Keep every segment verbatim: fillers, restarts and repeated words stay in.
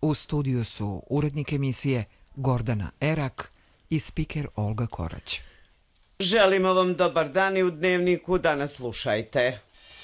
U studiju su urednik emisije Gordana Erak i spiker Olga Korać. Želimo vam dobar dan i u Dnevniku danas slušajte.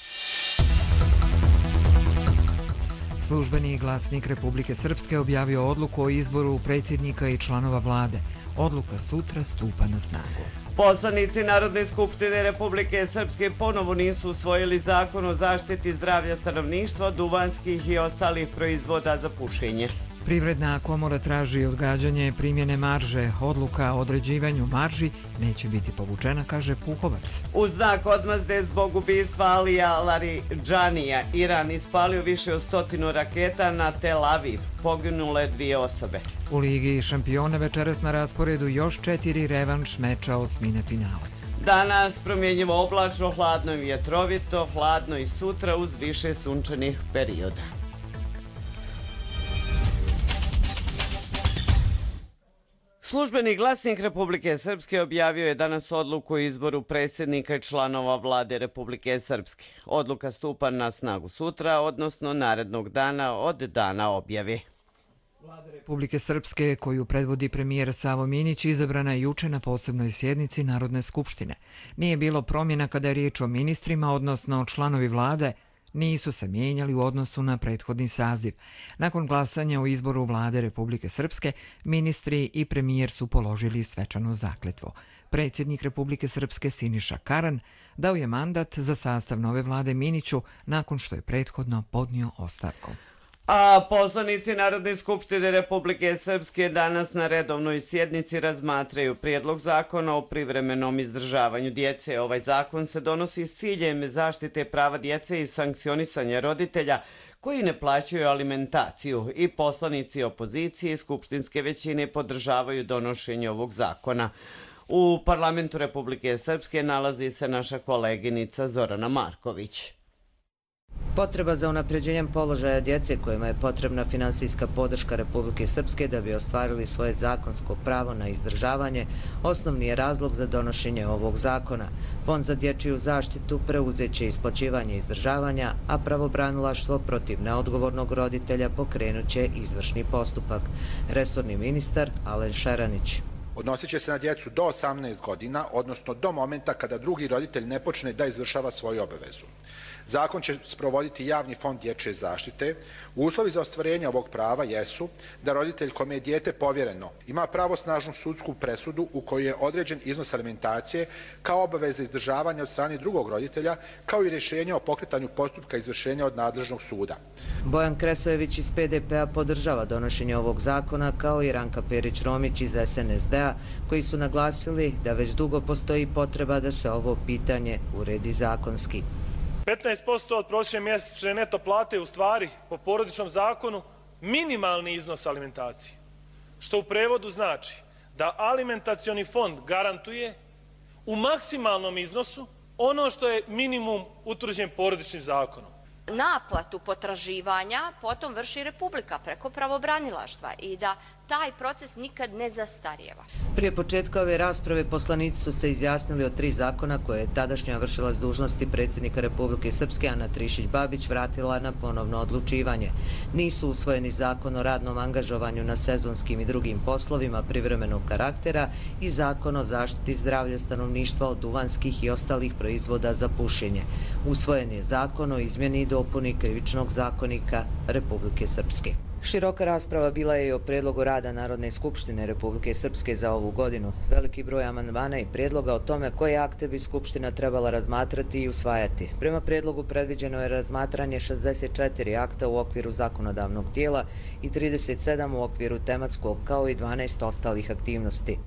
Službeni glasnik Republike Srpske objavio odluku o izboru predsjednika i članova vlade. Odluka sutra stupa na snagu. Poslanici Narodne skupštine Republike Srpske ponovo nisu usvojili zakon o zaštiti zdravlja stanovništva, duvanskih i ostalih proizvoda za pušenje. Privredna komora traži odgađanje primjene marže. Odluka o određivanju marži neće biti povučena, kaže Puhovac. U znak odmazde zbog ubistva Alija Laridžanija, Iran ispalio više od stotinu raketa na Tel Aviv. Poginule dvije osobe. U Ligi šampiona večeras na rasporedu još četiri revanš meča osmine finala. Danas promjenjivo oblačno, hladno i vjetrovito, hladno i sutra uz više sunčanih perioda. Službeni glasnik Republike Srpske objavio je danas odluku o izboru predsjednika i članova vlade Republike Srpske. Odluka stupa na snagu sutra, odnosno narednog dana od dana objave. Vlada Republike Srpske, koju predvodi premijer Savo Minić, izabrana je juče na posebnoj sjednici Narodne skupštine. Nije bilo promjena kada je riječ o ministrima, odnosno članovi vlade, nisu se mijenjali u odnosu na prethodni saziv. Nakon glasanja o izboru vlade Republike Srpske, ministri i premijer su položili svečanu zakletvu. Predsjednik Republike Srpske Siniša Karan dao je mandat za sastav nove vlade Miniću nakon što je prethodno podnio ostavku. A poslanici Narodne skupštine Republike Srpske danas na redovnoj sjednici razmatraju prijedlog zakona o privremenom izdržavanju djece. Ovaj zakon se donosi s ciljem zaštite prava djece i sankcionisanja roditelja koji ne plaćaju alimentaciju, i poslanici opozicije i skupštinske većine podržavaju donošenje ovog zakona. U parlamentu Republike Srpske nalazi se naša koleginica Zorana Marković. Potreba za unapređenjem položaja djece kojima je potrebna finansijska podrška Republike Srpske da bi ostvarili svoje zakonsko pravo na izdržavanje osnovni je razlog za donošenje ovog zakona. Fond za dječju zaštitu preuzeće isplaćivanje izdržavanja, a pravobranilaštvo protiv neodgovornog roditelja pokrenut će izvršni postupak. Resorni ministar Alen Šeranić. Odnosit će se na djecu do osamnaest godina, odnosno do momenta kada drugi roditelj ne počne da izvršava svoju obavezu. Zakon će sprovoditi javni fond dječje zaštite. Uslovi za ostvarenje ovog prava jesu da roditelj kome je dijete povjereno ima pravosnažnu sudsku presudu u kojoj je određen iznos alimentacije kao obaveza izdržavanja od strane drugog roditelja, kao i rješenje o pokretanju postupka izvršenja od nadležnog suda. Bojan Kresojević iz P D P-a podržava donošenje ovog zakona, kao i Ranka Perić-Romić iz S N S D-a, koji su naglasili da već dugo postoji potreba da se ovo pitanje uredi zakonski. petnaest posto od prosječne mjesečne neto plate je u stvari po porodičnom zakonu minimalni iznos alimentacije, što u prevodu znači da alimentacioni fond garantuje u maksimalnom iznosu ono što je minimum utvrđen porodičnim zakonom. Naplatu potraživanja potom vrši Republika preko pravobranilaštva i da taj proces nikad ne zastarijeva. Prije početka ove rasprave poslanici su se izjasnili o tri zakona koje je tadašnja vršilac dužnosti predsjednika Republike Srpske Ana Trišić-Babić vratila na ponovno odlučivanje. Nisu usvojeni zakon o radnom angažovanju na sezonskim i drugim poslovima privremenog karaktera i zakon o zaštiti zdravlja stanovništva od duvanskih i ostalih proizvoda za pušenje. Usvojen je zakon o izmjeni i dopuni Krivičnog zakonika Republike Srpske. Široka rasprava bila je i o prijedlogu rada Narodne skupštine Republike Srpske za ovu godinu. Veliki broj amandmana i prijedloga o tome koje akte bi Skupština trebala razmatrati i usvajati. Prema prijedlogu predviđeno je razmatranje šezdeset četiri akta u okviru zakonodavnog tijela i trideset sedam u okviru tematskog, kao i dvanaest ostalih aktivnosti.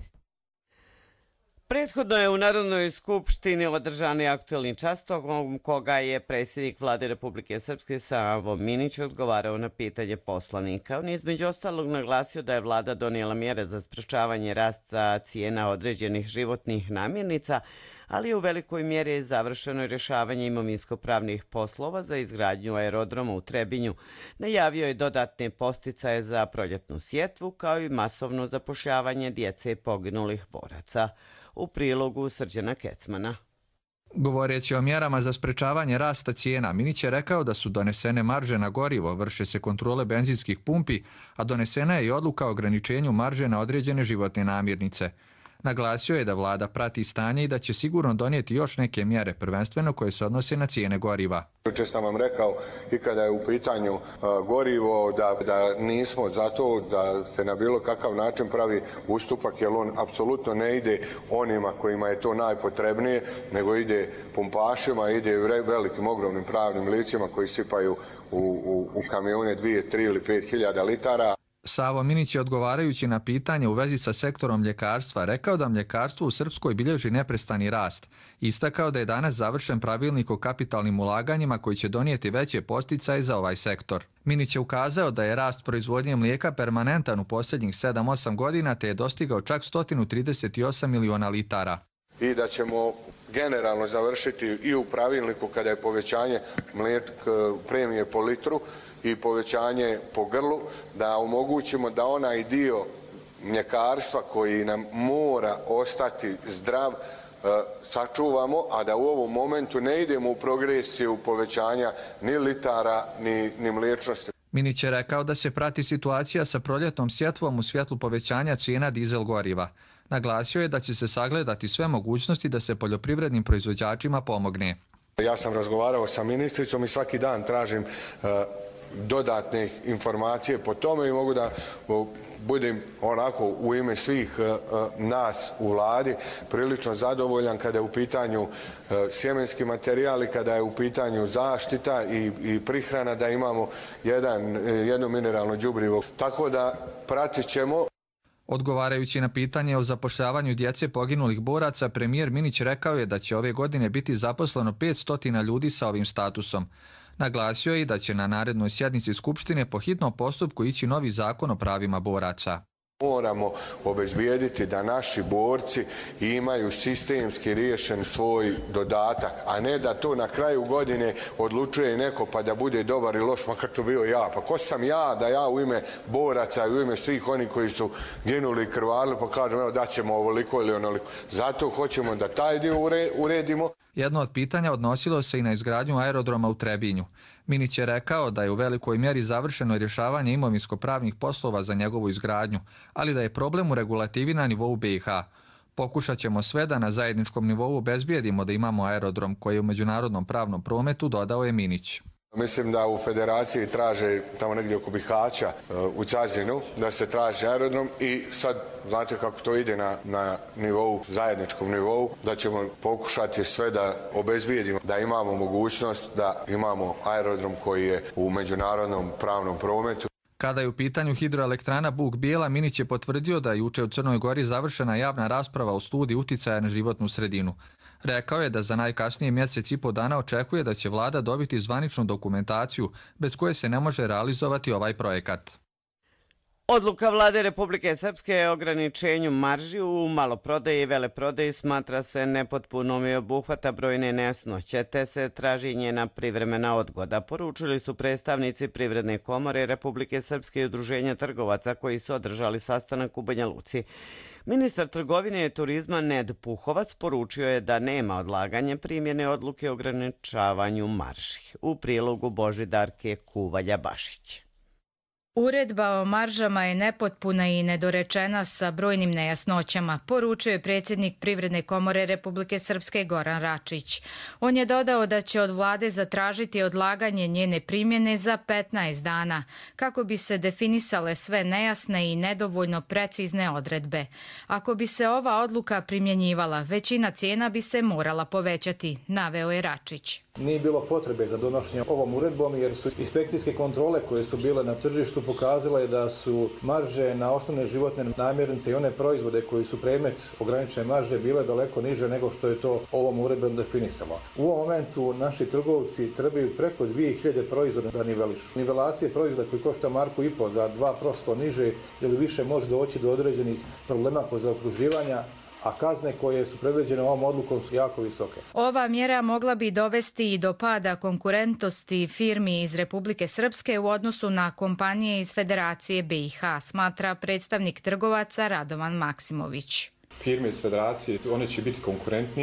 Prethodno je u Narodnoj skupštini održan aktuelni čas tokom koga je predsjednik vlade Republike Srpske Savo Minić odgovarao na pitanje poslanika. On je između ostalog naglasio da je vlada donijela mjere za sprečavanje rasta cijena određenih životnih namirnica, ali u velikoj mjeri je završeno rješavanje imovinsko-pravnih poslova za izgradnju aerodroma u Trebinju. Najavio je dodatne podsticaje za proljetnu sjetvu, kao i masovno zapošljavanje djece poginulih boraca. U prilogu Srđana Kecmana. Govoreći o mjerama za sprečavanje rasta cijena, Minić je rekao da su donesene marže na gorivo, vrše se kontrole benzinskih pumpi, a donesena je i odluka o ograničenju marže na određene životne namirnice. Naglasio je da vlada prati stanje i da će sigurno donijeti još neke mjere, prvenstveno koje se odnose na cijene goriva. Jučer sam vam rekao i kada je u pitanju uh, gorivo da, da nismo za to da se na bilo kakav način pravi ustupak, jer on apsolutno ne ide onima kojima je to najpotrebnije, nego ide pumpašima, ide velikim ogromnim pravnim licima koji sipaju u, u, u kamione dvije, tri ili pet hiljada litara. Savo Minić je odgovarajući na pitanje u vezi sa sektorom mljekarstva rekao da mljekarstvo u Srpskoj bilježi neprestani rast. Istakao da je danas završen pravilnik o kapitalnim ulaganjima koji će donijeti veće podsticaje za ovaj sektor. Minić je ukazao da je rast proizvodnje mlijeka permanentan u posljednjih sedam osam godina te je dostigao čak sto trideset osam miliona litara. I da ćemo generalno završiti i u pravilniku kada je povećanje mlijek, premije po litru i povećanje po grlu, da omogućimo da onaj dio mljekarstva koji nam mora ostati zdrav sačuvamo, a da u ovom momentu ne idemo u progresiju povećanja ni litara ni, ni mliječnosti. Minić je rekao da se prati situacija sa proljetnom sjetvom u svjetlu povećanja cijena dizel goriva. Naglasio je da će se sagledati sve mogućnosti da se poljoprivrednim proizvođačima pomogne. Ja sam razgovarao sa ministricom i svaki dan tražim uh, dodatne informacije po tome i mogu da uh, budem onako u ime svih uh, nas u vladi prilično zadovoljan kada je u pitanju uh, sjemenski materijal i kada je u pitanju zaštita i, i prihrana, da imamo jedan, jedno mineralno đubrivo. Tako da pratit ćemo. Odgovarajući na pitanje o zapošljavanju djece poginulih boraca, premijer Minić rekao je da će ove godine biti zaposleno petsto ljudi sa ovim statusom. Naglasio je i da će na narednoj sjednici Skupštine po hitnom postupku ići novi zakon o pravima boraca. Moramo obezbijediti da naši borci imaju sistemski riješen svoj dodatak, a ne da to na kraju godine odlučuje neko pa da bude dobar i loš, makar to bio ja. Pa ko sam ja da ja u ime boraca i u ime svih oni koji su ginuli i krvarili pa kažem evo daćemo ovoliko ili onoliko. Zato hoćemo da taj dio uredimo. Jedno od pitanja odnosilo se i na izgradnju aerodroma u Trebinju. Minić je rekao da je u velikoj mjeri završeno rješavanje imovinsko-pravnih poslova za njegovu izgradnju, ali da je problem u regulativi na nivou B i H. Pokušat ćemo sve da na zajedničkom nivou obezbijedimo da imamo aerodrom koji je u međunarodnom pravnom prometu, dodao je Minić. Mislim da u federaciji traže tamo negdje oko Bihaća u Cazinu da se traži aerodrom i sad znate kako to ide na, na nivou, zajedničkom nivou, da ćemo pokušati sve da obezbijedimo, da imamo mogućnost da imamo aerodrom koji je u međunarodnom pravnom prometu. Kada je u pitanju hidroelektrana Buk Bijela, Minić je potvrdio da je juče u Crnoj Gori završena javna rasprava o studiji uticaja na životnu sredinu. Rekao je da za najkasnije mjesec i po dana očekuje da će vlada dobiti zvaničnu dokumentaciju bez koje se ne može realizovati ovaj projekat. Odluka vlade Republike Srpske o ograničenju marži u maloprodaji i veleprodaji smatra se nepotpunom i obuhvata brojne nejasnoće, te se traži njena privremena odgoda, poručili su predstavnici Privredne komore Republike Srpske i Udruženja trgovaca koji su održali sastanak u Banja Luci. Ministar trgovine i turizma Ned Puhovac poručio je da nema odlaganje primjene odluke o ograničavanju marži. U prilogu Božidarke Kuvalja-Bašić. Uredba o maržama je nepotpuna i nedorečena sa brojnim nejasnoćama, poručio je predsjednik Privredne komore Republike Srpske Goran Račić. On je dodao da će od vlade zatražiti odlaganje njene primjene za petnaest dana, kako bi se definisale sve nejasne i nedovoljno precizne odredbe. Ako bi se ova odluka primjenjivala, većina cijena bi se morala povećati, naveo je Račić. Nije bilo potrebe za donošenje ovom uredbom jer su inspekcijske kontrole koje su bile na tržištu pokazale da su marže na osnovne životne namirnice i one proizvode koji su predmet ograničene marže bile daleko niže nego što je to ovom uredbom definisalo. U ovom momentu naši trgovci trebaju preko dvije hiljade proizvoda da nivelišu. Nivelacije proizvoda koji košta marku i po za dva posto niže ili više može doći do određenih problema kod zaokruživanja, a kazne koje su predviđene ovom odlukom su jako visoke. Ova mjera mogla bi dovesti i do pada konkurentnosti firmi iz Republike Srpske u odnosu na kompanije iz Federacije B i H, smatra predstavnik trgovaca Radovan Maksimović. Firme iz Federacije, one će biti konkurentnije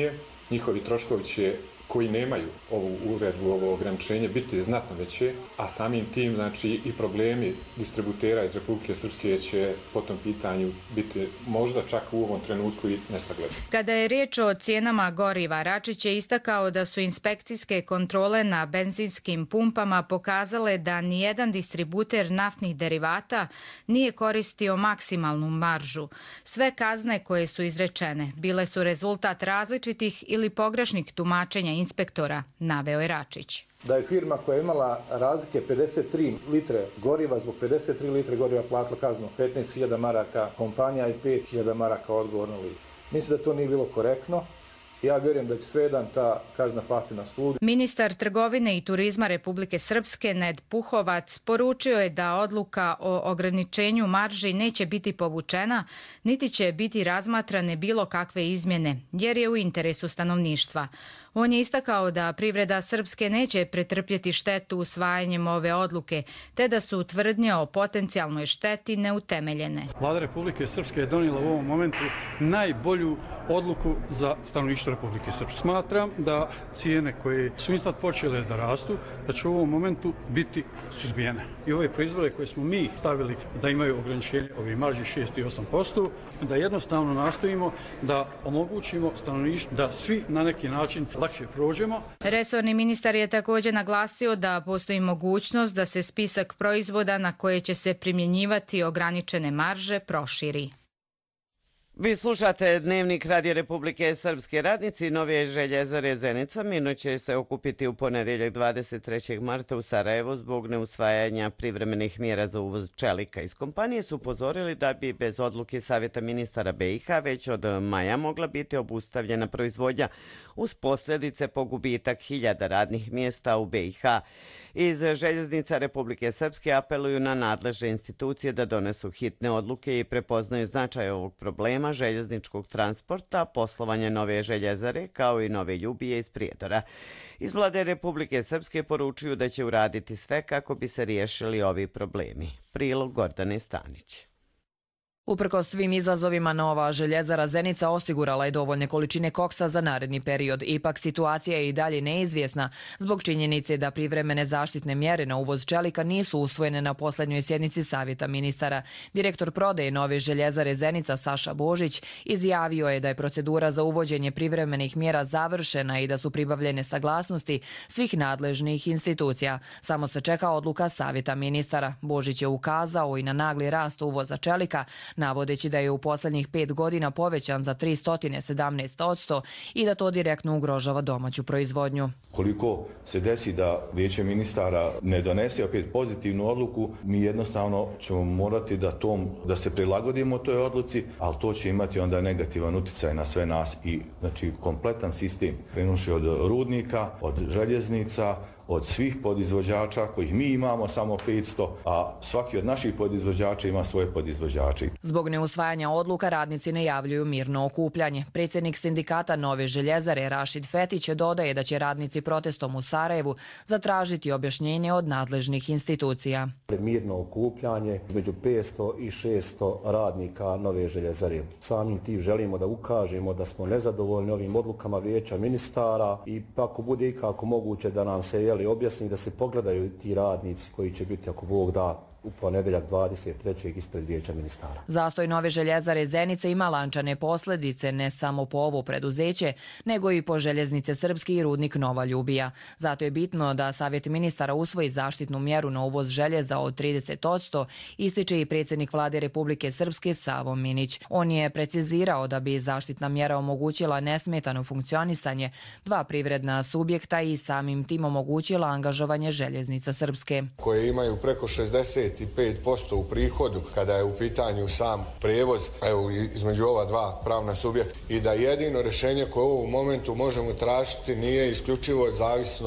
njihovi troškovi će, koji nemaju ovu uredbu, ovo ograničenje, biti znatno veće, a samim tim, znači, i problemi distributera iz Republike Srpske će po tom pitanju biti možda čak u ovom trenutku i nesagledni. Kada je riječ o cijenama goriva, Račić je istakao da su inspekcijske kontrole na benzinskim pumpama pokazale da nijedan distributer naftnih derivata nije koristio maksimalnu maržu. Sve kazne koje su izrečene bile su rezultat različitih ili pogrešnih tumačenja inspektora, naveo je Račić. Da je firma koja je imala razlike pedeset tri litre goriva, zbog pedeset tri litre goriva platila kaznu petnaest hiljada maraka kompanija i pet hiljada maraka odgovorno lice. Mislim da to nije bilo korektno. Ja vjerujem da će sve jedan ta kazna pasti na sud. Ministar trgovine i turizma Republike Srpske Ned Puhovac poručio je da odluka o ograničenju marži neće biti povučena, niti će biti razmatrane bilo kakve izmjene, jer je u interesu stanovništva. On je istakao da privreda Srpske neće pretrpjeti štetu usvajanjem ove odluke, te da su tvrdnje o potencijalnoj šteti neutemeljene. Vlada Republike Srpske je donijela u ovom momentu najbolju odluku za stanovništvo Republike Srpske. Smatram da cijene koje su instant počele da rastu, da će u ovom momentu biti suzbijene. I ove proizvode koje smo mi stavili da imaju ograničenje ove marži šest i osam posto, da jednostavno nastojimo da omogućimo stanovništvu da svi na neki način lakše prođemo. Resorni ministar je također naglasio da postoji mogućnost da se spisak proizvoda na koje će se primjenjivati ograničene marže proširi. Vi slušate Dnevnik Radija Republike Srpske. Radnici Nove željezare Zenica mirno će se okupiti u ponedjeljak dvadeset trećeg marta u Sarajevu zbog neusvajanja privremenih mjera za uvoz čelika. Iz kompanije su upozorili da bi bez odluke Savjeta ministara B i H već od maja mogla biti obustavljena proizvodnja uz posljedice po gubitak hiljada radnih mjesta u B i H. Iz Željeznica Republike Srpske apeluju na nadležne institucije da donesu hitne odluke i prepoznaju značaj ovog problema željezničkog transporta, poslovanja Nove željezare kao i Nove Ljubije iz Prijedora. Iz Vlade Republike Srpske poručuju da će uraditi sve kako bi se riješili ovi problemi. Prilog Gordane Stanić. Uprkos svim izazovima, Nova željezara Zenica osigurala je dovoljne količine koksa za naredni period. Ipak situacija je i dalje neizvjesna zbog činjenice da privremene zaštitne mjere na uvoz čelika nisu usvojene na posljednjoj sjednici Savjeta ministara. Direktor prodaje Nove željezare Zenica Saša Božić izjavio je da je procedura za uvođenje privremenih mjera završena i da su pribavljene saglasnosti svih nadležnih institucija. Samo se čeka odluka Savjeta ministara. Božić je ukazao i na nagli rast uvoza čelika, navodeći da je u posljednjih pet godina povećan za tristo sedamnaest posto i da to direktno ugrožava domaću proizvodnju. Koliko se desi da Vijeće ministara ne donese opet pozitivnu odluku, mi jednostavno ćemo morati da, tom, da se prilagodimo toj odluci, ali to će imati onda negativan utjecaj na sve nas i znači kompletan sistem, krenuši od rudnika, od željeznica, od svih podizvođača kojih mi imamo samo petsto, a svaki od naših podizvođača ima svoje podizvođače. Zbog neusvajanja odluka radnici najavljuju mirno okupljanje. Predsjednik sindikata Nove željezare Rašid Fetić dodaje da će radnici protestom u Sarajevu zatražiti objašnjenje od nadležnih institucija. Mirno okupljanje među petsto i šesto radnika Nove željezare. Samim tim želimo da ukažemo da smo nezadovoljni ovim odlukama Vijeća ministara i ako bude ikako moguće da nam se je objasni da se pogledaju ti radnici koji će biti, ako Bog da, u ponedjeljak dvadeset trećeg ispred Vijeća ministara. Zastoj Nove željezare Zenice ima lančane posljedice ne samo po ovo preduzeće, nego i po Željeznice Srpski i rudnik Nova Ljubija. Zato je bitno da Savjet ministara usvoji zaštitnu mjeru na uvoz željeza od trideset posto, ističe i predsjednik Vlade Republike Srpske Savo Minić. On je precizirao da bi zaštitna mjera omogućila nesmetano funkcionisanje dva privredna subjekta i samim tim omogućila angažovanje Željeznica Srpske. Koje imaju preko šezdeset pet posto u prihodu kada je u pitanju sam prevoz, evo, između ova dva pravna subjekta, i da jedino rješenje koje u ovom momentu možemo tražiti nije isključivo zavisno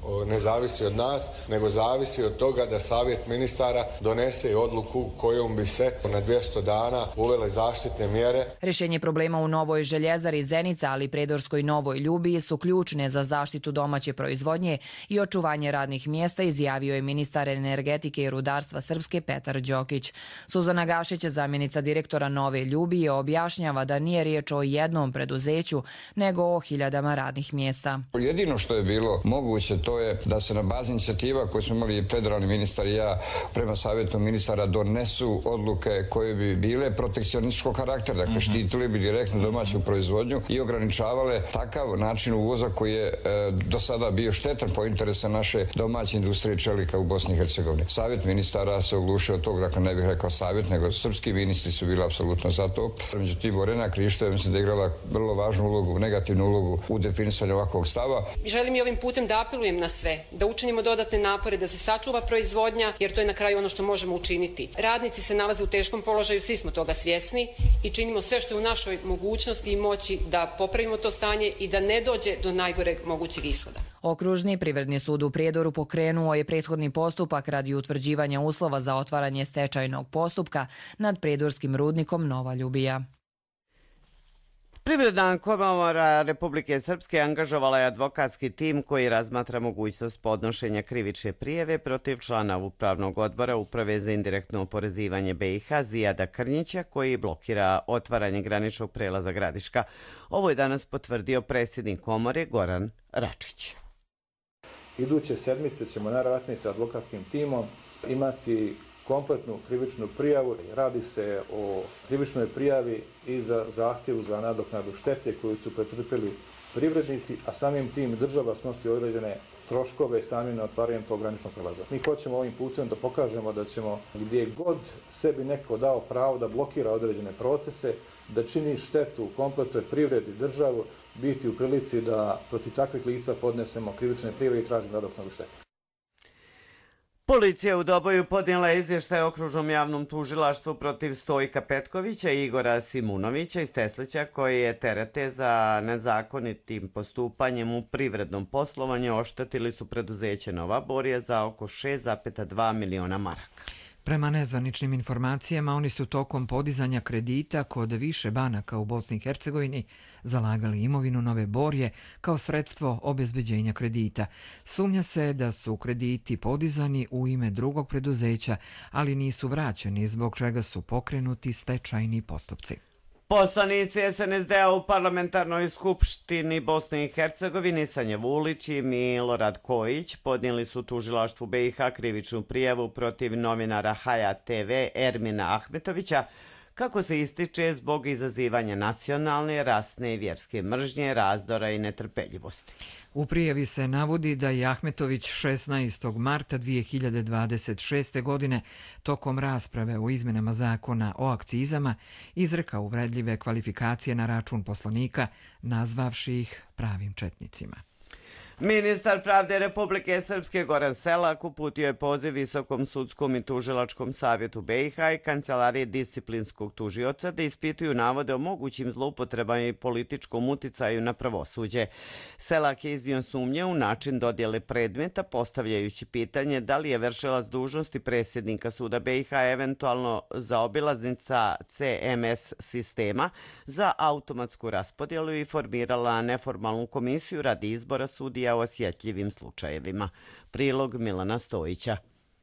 ne zavisi od nas, nego zavisi od toga da Savjet ministara donese odluku kojom bi se na dvjesto dana uvele zaštitne mjere. Rješenje problema u Novoj željezari Zenica, ali i Predorskoj Novoj Ljubiji su ključne za zaštitu domaće proizvodnje i očuvanje radnih mjesta, izjavio je ministar energetike i rudarstva Srpske Petar Đokić. Suzana Gašić, zamjenica direktora Nove Ljubije, objašnjava da nije riječ o jednom preduzeću, nego o hiljadama radnih mjesta. Jedino što je bilo moguće to je da se na bazi inicijativa koju smo imali federalni ministar i ja prema savjetu ministara donesu odluke koje bi bile protekcionističkog karaktera, dakle štitili bi direktno domaću proizvodnju i ograničavale takav način uvoza koji je e, do sada bio štetan po interesa naše domaće industrije čelika u Bosni i Hercegovini. Savjet ministara se oglušio od tog, dakle ne bih rekao savjet, nego srpski ministri su bili apsolutno za to. Međutim, Orena Krišto je mislim da je igrala vrlo važnu ulogu, negativnu ulogu u definisanju ovakvog stava. Želim i ovim putem da apelujem na sve, da učinimo dodatne napore, da se sačuva proizvodnja, jer to je na kraju ono što možemo učiniti. Radnici se nalaze u teškom položaju, svi smo toga svjesni i činimo sve što je u našoj mogućnosti i moći da popravimo to stanje i da ne dođe do najgoreg mogućeg ishoda. Okružni privredni sud u Prijedoru pokrenuo je prethodni postupak radi utvrđivanja uslova za otvaranje stečajnog postupka nad prijedorskim rudnikom Nova Ljubija. Privredna komora Republike Srpske angažovala je advokatski tim koji razmatra mogućnost podnošenja krivične prijave protiv člana upravnog odbora Uprave za indirektno oporezivanje B i H Zijada Krnjića, koji blokira otvaranje graničnog prelaza Gradiška. Ovo je danas potvrdio predsjednik komore Goran Račić. Iduće sedmice ćemo najvjerojatnije sa advokatskim timom imati kompletnu krivičnu prijavu. Radi se o krivičnoj prijavi i za zahtjevu za nadoknadu štete koju su pretrpjeli privrednici, a samim tim država snosi određene troškove samim otvaranjem tog graničnog prelaza. Mi hoćemo ovim putem da pokažemo da ćemo gdje god sebi neko dao pravo da blokira određene procese, da čini štetu kompletnoj privredi, državu, biti u prilici da protiv takvih lica podnesemo krivične prijave i tražimo nadoknadu štete. Policija u Doboju podnijela izvještaj okružnom javnom tužilaštvu protiv Stojka Petkovića i Igora Simunovića iz Teslića, koji je terete za nezakonitim postupanjem u privrednom poslovanju oštetili su preduzeće Nova Borija za oko šest zarez dva miliona maraka. Prema nezvaničnim informacijama, oni su tokom podizanja kredita kod više banaka u Bosni i Hercegovini zalagali imovinu Nove Borje kao sredstvo obezbeđenja kredita. Sumnja se da su krediti podizani u ime drugog preduzeća, ali nisu vraćeni, zbog čega su pokrenuti stečajni postupci. Poslanici S N S D-a u parlamentarnoj skupštini Bosne i Hercegovine Sanja Vulić i Milorad Kojić podnijeli su tužilaštvu B i H krivičnu prijavu protiv novinara Hayat T V Ermina Ahmetovića, kako se ističe zbog izazivanja nacionalne, rasne i vjerske mržnje, razdora i netrpeljivosti. U prijavi se navodi da je Ahmetović šesnaestog marta dvije hiljade dvadeset šeste. godine tokom rasprave o izmenama zakona o akcizama izrekao uvredljive kvalifikacije na račun poslanika, nazvavši ih pravim četnicima. Ministar pravde Republike Srpske Goran Selak uputio je poziv Visokom sudskom i tužilačkom savjetu B i H i Kancelarije disciplinskog tužioca da ispituju navode o mogućim zloupotrebama i političkom uticaju na pravosuđe. Selak je iznio sumnje u način dodjele predmeta, postavljajući pitanje da li je vršilac dužnosti predsjednika suda B i H eventualno zaobilaznica C M S sistema za automatsku raspodjelu i formirala neformalnu komisiju radi izbora sudija o osjetljivim slučajevima. Prilog Milana Stojića.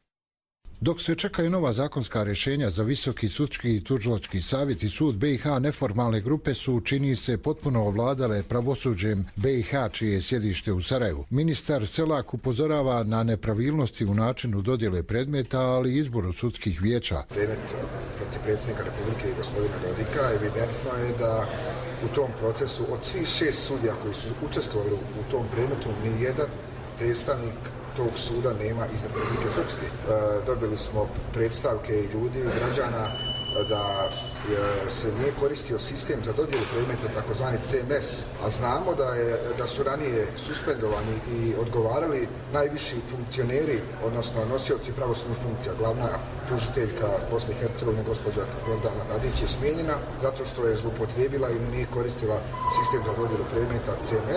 Dok se čekaju nova zakonska rješenja za Visoki sudski i tužilački savjet i sud B i H, neformalne grupe su, čini se, potpuno ovladale pravosuđem B i H, čije je sjedište u Sarajevu. Ministar Selak upozorava na nepravilnosti u načinu dodjele predmeta, ali i izboru sudskih vijeća. Predmet protiv predsjednika Republike i gospodina Dodika evidentno je da u tom procesu od svih šest sudija koji su učestvovali u tom predmetu nijedan predstavnik tog suda nema iz Republike Srpske. E, dobili smo predstavke i ljudi i građana da je, se nije koristio sistem za dodjelu predmeta, takozvani C M S, a znamo da, je, da su ranije suspendovani i odgovarali najviši funkcioneri, odnosno nosioci pravosudnih funkcija. Glavna tužiteljka Bosne i Hercegovine, gospođa Gordana Tadić, je smijenjena zato što je zloupotrijebila i nije koristila sistem za dodjelu predmeta C M S.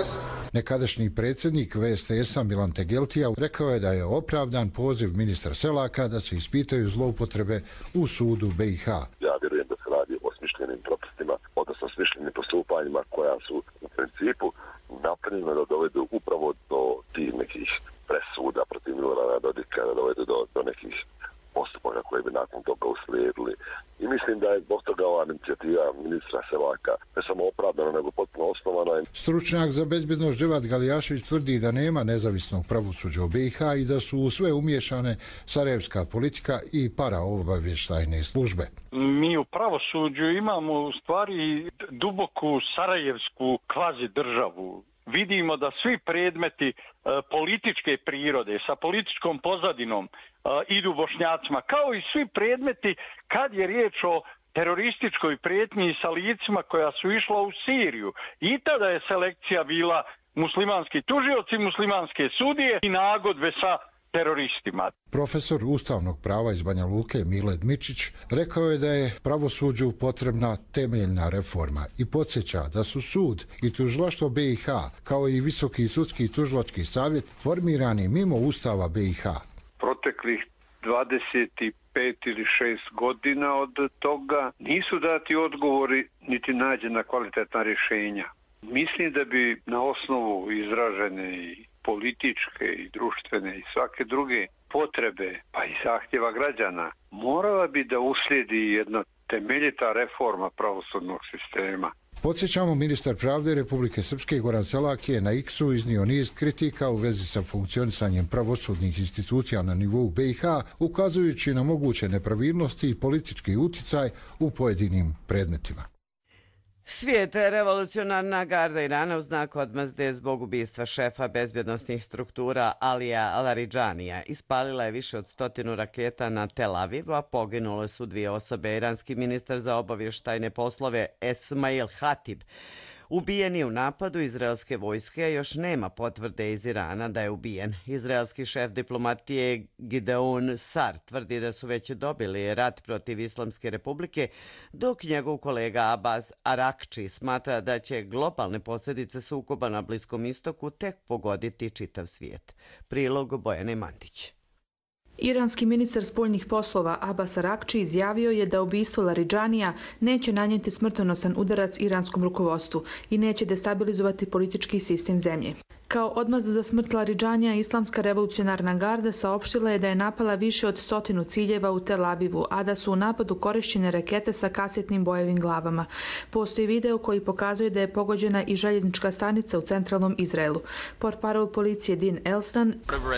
Nekadašnji predsjednik V S T S-a Milan Tegeltija rekao je da je opravdan poziv ministra Selaka da se ispitaju zloupotrebe u sudu B i H. Ja vjerujem da se radi o smišljenim propustima, odnosno smišljenim postupanjima koja su u principu napravljena da dovedu upravo do tih nekih presuda protiv Milorada Dodika, da dovedu do, do nekih postupaka koje bi nakon toga uslijedili. I mislim da je zbog toga ova inicijativa ministra Selaka ne samo opravdana, nego potpuno osnovana. Stručnjak za bezbjednost Dževat Galijašević tvrdi da nema nezavisnog pravosuđa u B i H i da su u sve umiješane sarajevska politika i paraobavještajne službe. Mi u pravosuđu imamo u stvari duboku sarajevsku kvazi državu. Vidimo da svi predmeti e, političke prirode sa političkom pozadinom e, idu Bošnjacima, kao i svi predmeti kad je riječ o terorističkoj prijetnji sa licima koja su išla u Siriju. I tada je selekcija bila muslimanski tužioci, muslimanske sudije i nagodbe sa teroristima. Profesor ustavnog prava iz Banja Luke Mile Dmičić rekao je da je pravosuđu potrebna temeljna reforma i podsjeća da su sud i tužilaštvo B i H kao i Visoki sudski i tužilački savjet formirani mimo Ustava B i H. Proteklih dvadeset pet ili šest godina od toga nisu dati odgovori niti nađena kvalitetna rješenja. Mislim da bi na osnovu izražene i političke i društvene i svake druge potrebe, pa i zahtjeva građana, morala bi da uslijedi jedna temeljita reforma pravosudnog sistema. Podsjećamo, ministar pravde Republike Srpske Goran Selak je na X-u iznio niz kritika u vezi sa funkcionisanjem pravosudnih institucija na nivou B i H, ukazujući na moguće nepravilnosti i politički uticaj u pojedinim predmetima. Svijet revolucionarna garda Irana u znak odmazde zbog ubistva šefa bezbjednostnih struktura Alija Laridžanija ispalila je više od stotinu raketa na Tel Aviv, a poginule su dvije osobe. Iranski ministar za obavještajne poslove Esmail Hatib ubijen je u napadu izraelske vojske, a još nema potvrde iz Irana da je ubijen. Izraelski šef diplomatije Gideon Sar tvrdi da su već dobili rat protiv Islamske republike, dok njegov kolega Abbas Arakči smatra da će globalne posljedice sukoba na Bliskom istoku tek pogoditi čitav svijet. Prilog Bojane Mandić. Iranski ministar spoljnih poslova Abbas Arakči izjavio je da ubistvo Laridžanija neće nanijeti smrtonosan udarac iranskom rukovodstvu i neće destabilizovati politički sistem zemlje. Kao odmazdu za smrt Laridžanija, Islamska revolucionarna garda saopštila je da je napala više od stotinu ciljeva u Tel Avivu, a da su u napadu korišćene rakete sa kasetnim bojevim glavama. Postoji video koji pokazuje da je pogođena i željeznička stanica u centralnom Izraelu. Portparol policije Din Elstan: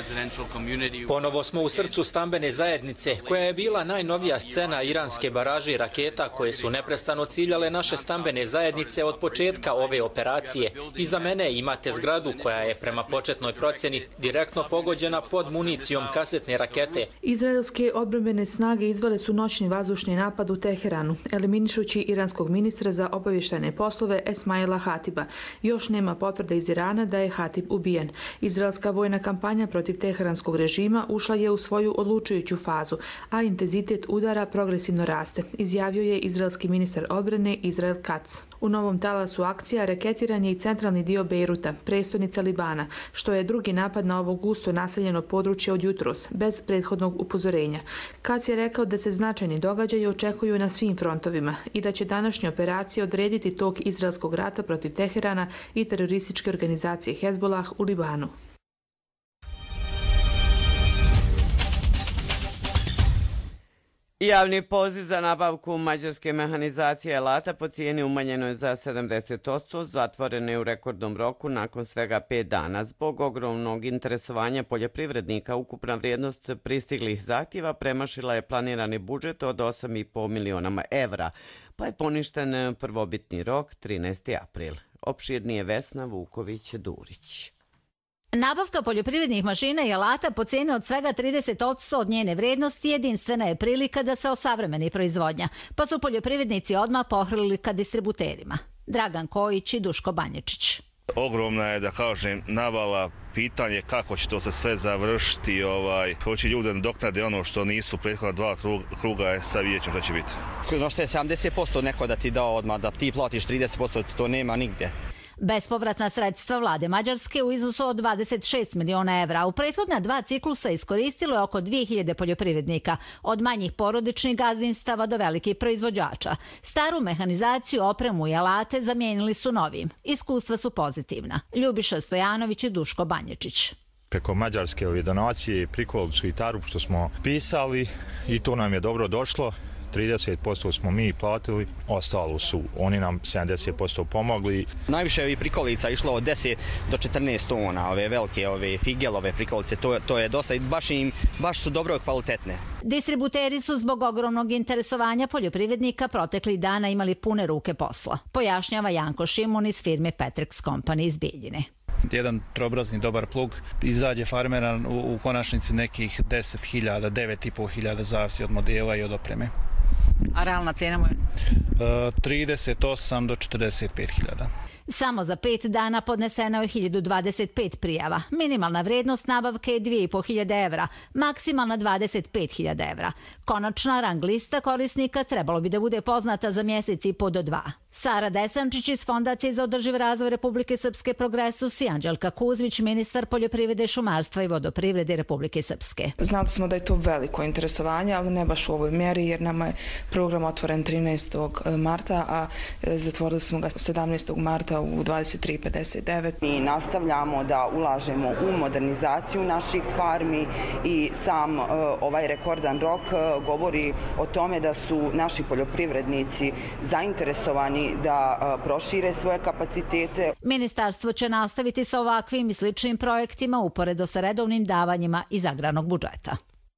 Ponovo smo u srcu stambene zajednice, koja je bila najnovija scena iranske baraže i raketa koje su neprestano ciljale naše stambene zajednice od početka ove operacije. Iza mene imate zgradu koja je prema početnoj procjeni direktno pogođena pod municijom kasetne rakete. Izraelske odbrambene snage izvele su noćni vazdušni napad u Teheranu, eliminišući iranskog ministra za obavještajne poslove Esmaila Hatiba. Još nema potvrde iz Irana da je Hatib ubijen. Izraelska vojna kampanja protiv teheranskog režima ušla je u svoju odlučujuću fazu, a intenzitet udara progresivno raste, izjavio je izraelski ministar odbrane Izrael Katz. U novom talasu akcija raketiran je i centralni dio Bejruta, prestolnica Libana, što je drugi napad na ovo gusto naseljeno područje od jutros, bez prethodnog upozorenja. Katz je rekao da se značajni događaji očekuju na svim frontovima i da će današnje operacije odrediti tok izraelskog rata protiv Teherana i terorističke organizacije Hezbollah u Libanu. Javni poziv za nabavku mađarske mehanizacije alata po cijeni umanjeno je za sedamdeset posto, zatvoreno je u rekordnom roku nakon svega pet dana. Zbog ogromnog interesovanja poljoprivrednika, ukupna vrijednost pristiglih zahtjeva premašila je planirani budžet od osam i po miliona evra, pa je poništen prvobitni rok trinaesti april. Opširnije Vesna Vuković-Durić. Nabavka poljoprivrednih mašina i alata po cijeni od svega trideset posto od njene vrijednosti jedinstvena je prilika da se osavremeni proizvodnja, pa su poljoprivrednici odmah pohrlili ka distributerima. Dragan Kojić i Duško Banječić. Ogromna je, da kažem, navala, pitanje kako će to se sve završiti, ovaj, hoće ljudi nadoknade ono što nisu prethodna dva kruga, sad vidjet ćemo šta će biti. Znaš što je sedamdeset posto neko da ti dao odmah, da ti platiš trideset posto, to nema nigdje. Bespovratna sredstva vlade Mađarske u iznosu od dvadeset šest miliona evra. U prethodna dva ciklusa iskoristilo je oko dvije hiljade poljoprivrednika, od manjih porodičnih gazdinstava do velikih proizvođača. Staru mehanizaciju, opremu i alate zamijenili su novim. Iskustva su pozitivna. Ljubiša Stojanović i Duško Banječić. Preko Mađarske ove donacije prikuvali su i tarub što smo pisali i to nam je dobro došlo. trideset posto smo mi platili, ostalo su, oni nam sedamdeset posto pomogli. Najviše ovih prikolica išlo od deset do četrnaest tona, ove velike, ove figelove prikolice, to, to je dosta, baš, im, baš su dobro kvalitetne. Distributeri su zbog ogromnog interesovanja poljoprivrednika proteklih dana imali pune ruke posla, pojašnjava Janko Šimun iz firme Petrex Company iz Bijeljine. Jedan trobrazni dobar plug izađe farmera u, u konačnici nekih deset hiljada, devet i pol hiljada, zavisi od modela i od opreme. A realna cena mu je? E, trideset osam do četrdeset pet hiljada. Samo za pet dana podneseno je hiljadu dvadeset pet prijava. Minimalna vrednost nabavke je dvije i po hiljade evra, maksimalna dvadeset pet hiljada evra. Konačna rang lista korisnika trebalo bi da bude poznata za mjesec i po do dva. Sara Desančić iz Fondacije za održiv razvoj Republike Srpske Progresus i Anđelka Kuzmić, ministar poljoprivrede, šumarstva i vodoprivrede Republike Srpske. Znali smo da je to veliko interesovanje, ali ne baš u ovoj mjeri, jer nama je program otvoren trinaestog marta, a zatvorili smo ga sedamnaestog marta u dvadeset tri pedeset devet. Mi nastavljamo da ulažemo u modernizaciju naših farmi i sam uh, ovaj rekordan rok uh, govori o tome da su naši poljoprivrednici zainteresovani da uh, prošire svoje kapacitete. Ministarstvo će nastaviti sa ovakvim i sličnim projektima uporedo sa redovnim davanjima iz agrarnog budžeta.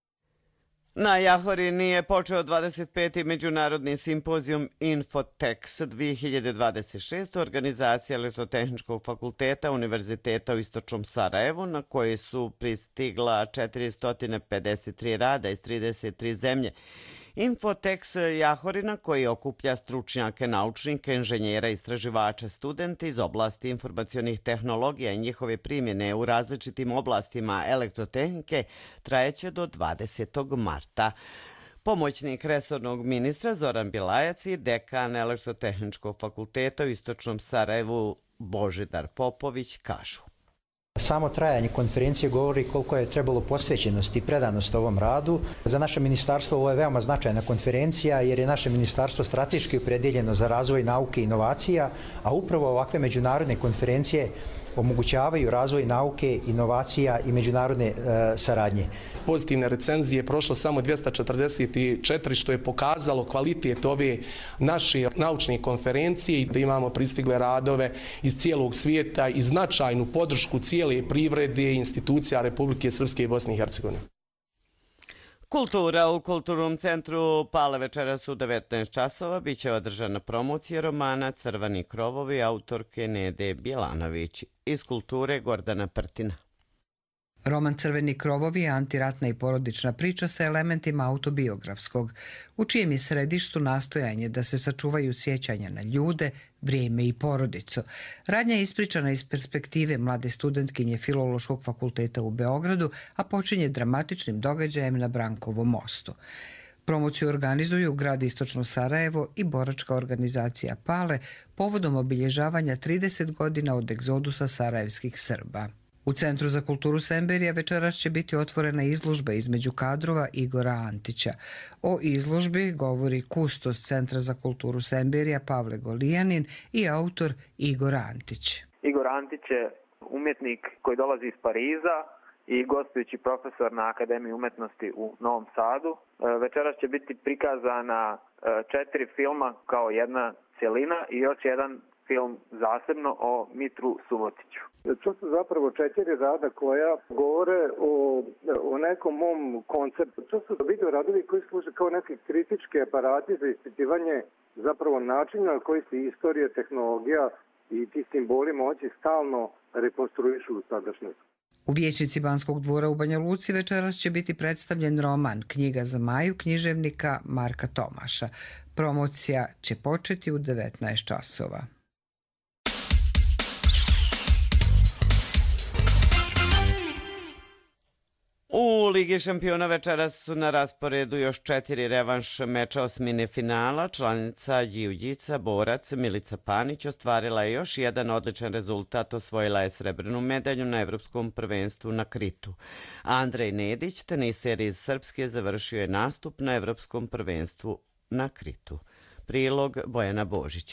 Na Jahorini je počeo dvadeset peti međunarodni simpozijum Infotex dvije hiljade dvadeset šest organizacija Elektrotehničkog fakulteta Univerziteta u Istočnom Sarajevu, na koji su pristigla četiristo pedeset tri rada iz trideset tri zemlje. Infotex Jahorina, koji okuplja stručnjake, naučnike, inženjera, istraživača, studente iz oblasti informacionih tehnologija i njihove primjene u različitim oblastima elektrotehnike, trajeće do dvadesetog marta. Pomoćnik resornog ministra Zoran Bilajac i dekan Elektrotehničkog fakulteta u Istočnom Sarajevu Božidar Popović kažu. Samo trajanje konferencije govori koliko je trebalo posvećenosti i predanost ovom radu. Za naše ministarstvo ovo je veoma značajna konferencija jer je naše ministarstvo strateški opredeljeno za razvoj nauke i inovacija, a upravo ovakve međunarodne konferencije omogućavaju razvoj nauke, inovacija i međunarodne e, saradnje. Pozitivne recenzije prošlo samo dvjesto četrdeset četiri, što je pokazalo kvalitet ove naše naučne konferencije i da imamo pristigle radove iz cijelog svijeta i značajnu podršku cijele privrede i institucija Republike Srpske i Bosne i Hercegovine. Kultura u Kulturnom centru Pale večeras u devetnaest časova biće održana promocija romana Crveni krovovi autorke Nede Bjelanović. Iz kulture Gordana Prtina. Roman Crveni krovovi je antiratna i porodična priča sa elementima autobiografskog, u čijem je središtu nastojanje da se sačuvaju sjećanja na ljude, vrijeme i porodicu. Radnja je ispričana iz perspektive mlade studentkinje Filološkog fakulteta u Beogradu, a počinje dramatičnim događajem na Brankovom mostu. Promociju organizuju grad Istočno Sarajevo i boračka organizacija Pale povodom obilježavanja trideset godina od egzodusa sarajevskih Srba. U Centru za kulturu Semberija večeras će biti otvorena izložba između kadrova Igora Antića. O izložbi govori kustos Centra za kulturu Semberija Pavle Golijanin i autor Igor Antić. Igor Antić je umjetnik koji dolazi iz Pariza i gostujući profesor na Akademiji umjetnosti u Novom Sadu. Večeras će biti prikazana četiri filma kao jedna cjelina i još jedan film zasebno o Mitru Subotiću. To su zapravo četiri rada koja govore o, o nekom mom konceptu. To su video radovi koji služe kao neki kritički aparati za ispitivanje zapravo načina na koji se istorija, tehnologija i ti simboli moći stalno rekonstruišu u sadašnjost. U vijećnici Banskog dvora u Banja Luci večeras će biti predstavljen roman Knjiga za Maju književnika Marka Tomaša. Promocija će početi u devetnaest časova. U Ligi šampiona večeras su na rasporedu još četiri revanš meča osmine finala. Članica Đivđica Borac Milica Panić ostvarila je još jedan odličan rezultat, osvojila je srebrnu medalju na Evropskom prvenstvu na Kritu. Andrej Nedić, teniser iz Srpske, završio je nastup na Evropskom prvenstvu na Kritu. Prilog Bojana Božića.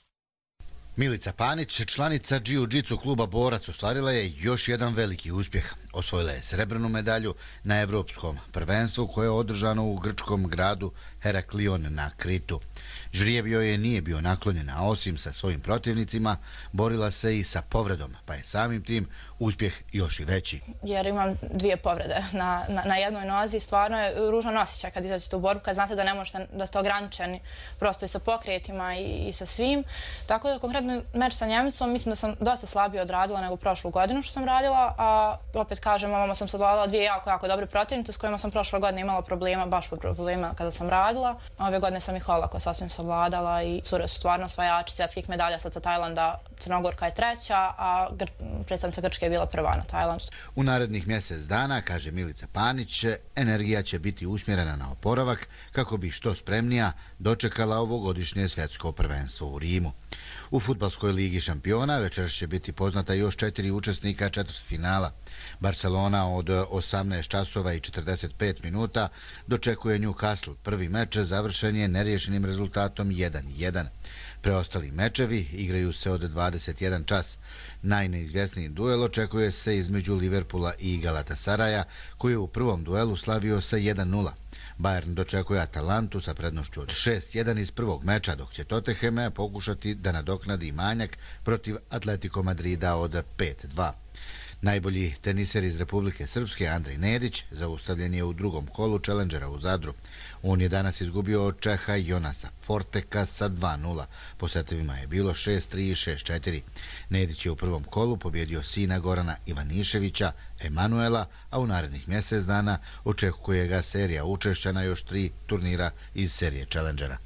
Milica Panić, članica Džiu-džicu kluba Borac, ostvarila je još jedan veliki uspjeh. Osvojila je srebrnu medalju na Evropskom prvenstvu koje je održano u grčkom gradu Heraklion na Kritu. Žrijeb joj je nije bio naklonjen, a osim sa svojim protivnicima, borila se i sa povredom, pa je samim tim uspjeh još i veći. Jer imam dvije povrede na, na, na jednoj nozi, stvarno je ružan osjećaj kad izađete u borbu, kad znate da ne možete, da ste ograničeni prosto i sa pokretima i, i sa svim. Tako da konkretno meč sa Njemicom mislim da sam dosta slabije odradila nego prošlu godinu što sam radila, a opet kažem, ovamo sam savladala dvije jako, jako dobre protivnice s kojima sam prošle godine imala problema, baš problema kada sam radila. Ove godine sam ih olako sasvim savladala i cure su stvarno osvajači svjetskih medalja. Sad sa Tajlanda Crnogorka je treća, a gr predstavnica Grčke je bila prva na Tajlandu. U narednih mjesec dana, kaže Milica Panić, energija će biti usmjerena na oporavak kako bi što spremnija dočekala ovogodišnje svjetsko prvenstvo u Rimu. U Fudbalskoj ligi šampiona večeras će biti poznata još četiri učesnika četvrtfinala. Barcelona od osamnaest časova i četrdeset pet minuta dočekuje Newcastle. Prvi meč završen je neriješenim rezultatom jedan jedan. Preostali mečevi igraju se od dvadeset jedan čas. Najneizvjesniji duel očekuje se između Liverpoola i Galatasaraja, koji je u prvom duelu slavio sa jedan nula. Bayern dočekuje Atalantu sa prednošću od šest jedan iz prvog meča, dok će Tottenham pokušati da nadoknadi manjak protiv Atletico Madrida od pet dva. Najbolji teniser iz Republike Srpske, Andrej Nedić, zaustavljen je u drugom kolu Challengera u Zadru. On je danas izgubio od Čeha Jonasa Forteka sa dva nula. Po setovima je bilo šest tri i šest četiri. Nedić je u prvom kolu pobjedio sina Gorana Ivaniševića, Emanuela, a u narednih mjesec dana očekuje ga serija učešća na još tri turnira iz serije Challengera.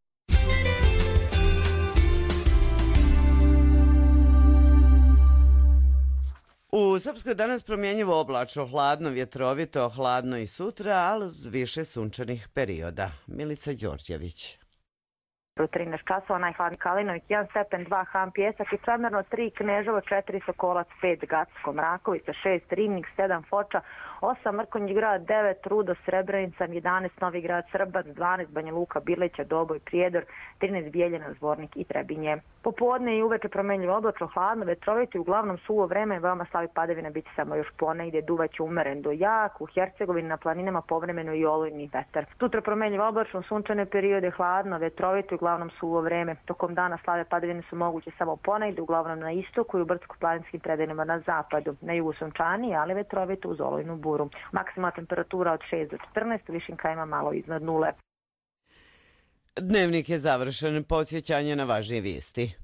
U Srpskoj danas promjenjivo oblačno, hladno, vjetrovito, hladno i sutra, ali uz više sunčanih perioda. Milica Đorđević. U trinaest časova najhladniji Kalinović, jedan stepen, dva Ham Pjesak i Čamerno, tri Kneževo, četiri Sokolac, pet Gacko Mrakovica, šest Rivnik, sedam Foča, osam Mrkonji grad, devet Rudo, Srebrenica, jedanaest Novi grad, Srbac, dvanaest Banja Luka, Birleća, Doboj, Prijedor, trinaest Bijeljina, Zvornik i Trebinje. Popodne i uveče promjenjivo oblačno, hladno, vetrovito i uglavnom suvo vreme, veoma slabi padavina biti samo još ponegdje, duvaće umeren do jak, u Hercegovini na planinama povremeno i olujni vetar. Sutra promjenjivo oblačno, sunčane periode, hladno, vetrovito i uglavnom suvo vreme. Tokom dana slabe padavine su moguće samo ponegdje, uglavnom na istoku i u brdsko-planinskim predjelima na zapadu. Na jugu sunčani, ali vetrovito uz olujnu buru. Maksimalna temperatura od šest do četrnaest, u višim krajima malo iznad nule. Dnevnik je završen. Podsjećanje na važnije vijesti.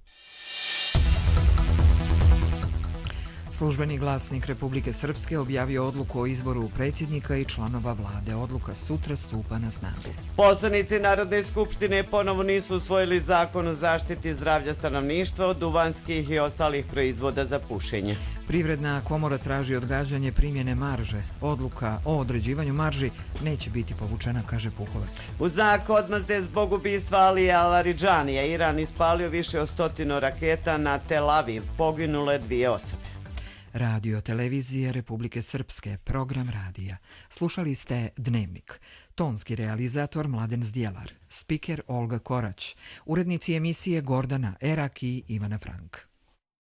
Službeni glasnik Republike Srpske objavio odluku o izboru predsjednika i članova vlade. Odluka sutra stupa na snagu. Poslanici Narodne skupštine ponovo nisu usvojili zakon o zaštiti zdravlja stanovništva od duvanskih i ostalih proizvoda za pušenje. Privredna komora traži odgađanje primjene marže. Odluka o određivanju marži neće biti povučena, kaže Puhovac. U znak odmazde zbog ubistva Alija Laridžanija, Iran ispalio više od stotinu raketa na Tel Aviv. Poginule dvije osobe. Radio televizije Republike Srpske, program radija. Slušali ste Dnevnik. Tonski realizator Mladen Zdjelar, spiker Olga Korać, urednici emisije Gordana Erak i Ivana Frank.